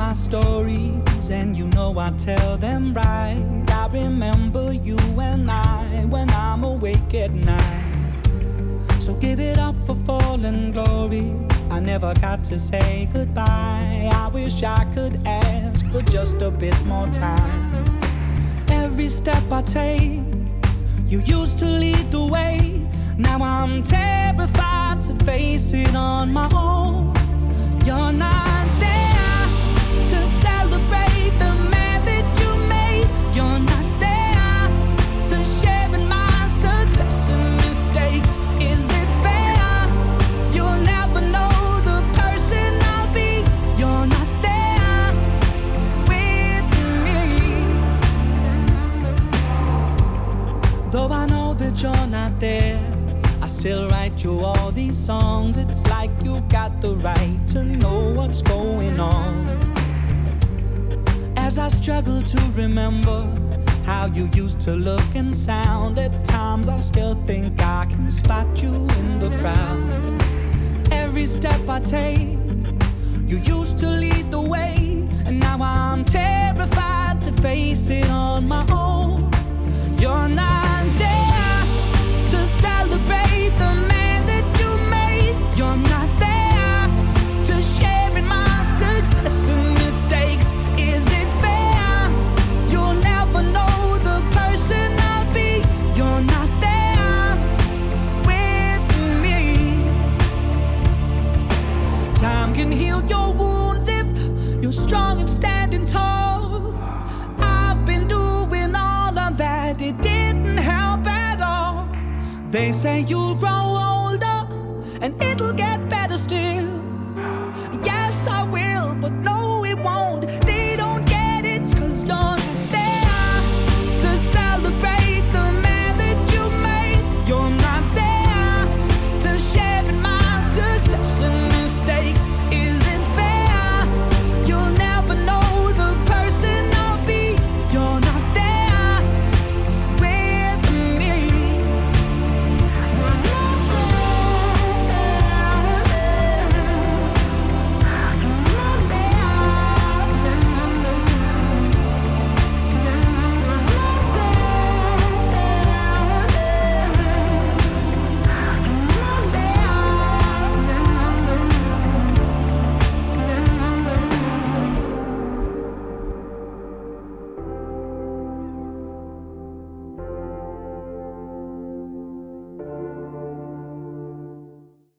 my stories, and you know I tell them right. I remember you and I when I'm awake at night. So give it up for fallen glory. I never got to say goodbye. I wish I could ask for just a bit more time. Every step I take, you used to lead the way. Now I'm terrified to face it on my own. You're not there to celebrate the man that you made. You're not there to share in my success and mistakes. Is it fair? You'll never know the person I'll be. You're not there with me. Though I know that you're not there, I still write you all these songs. It's like you got the right to know what's going on. As I struggle to remember how you used to look and sound, at times I still think I can spot you in the crowd. Every step I take, you used to lead the way, and now I'm terrified to face it on my own. You're not there to celebrate the man that you made. You're not there to share in my success and mistakes. Is it fair? You'll never know the person I'll be. You're not there with me. Time can heal your wounds if you're strong and standing tall. I've been doing all of that, it didn't help at all. They say you'll grow older and it'll get better still.